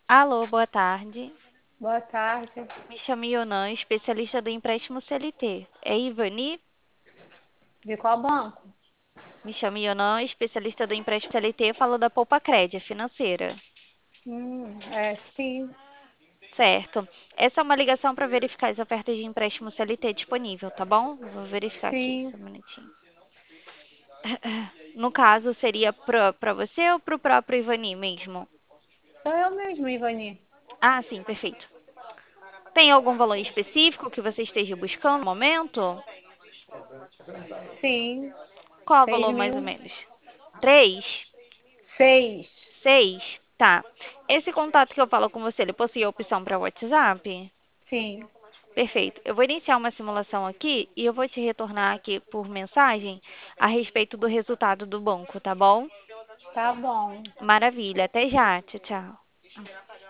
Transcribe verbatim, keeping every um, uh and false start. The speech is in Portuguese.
Alô, boa tarde. Boa tarde. Me chamo Yonan, especialista do empréstimo C L T. É Ivani? De qual banco? Me chamo Yonan, especialista do empréstimo C L T. Falo da Poupa Crédia financeira. Hum, é, sim, Certo. Essa é uma ligação para verificar as ofertas de empréstimo C L T disponível, tá bom? Vou verificar aqui, sim. só um minutinho. No caso, seria para você ou para o próprio Ivani mesmo? Sou eu mesmo, Ivani. Ah, sim, perfeito. Tem algum valor específico que você esteja buscando no momento? Sim, Qual o seis valor mais ou mil. menos? Três? Seis. Seis? Tá. Esse contato que eu falo com você, ele possui a opção para WhatsApp? Sim, Perfeito. Eu vou iniciar uma simulação aqui e eu vou te retornar aqui por mensagem a respeito do resultado do banco, tá bom? tá bom. Maravilha. Até já. Tchau, tchau.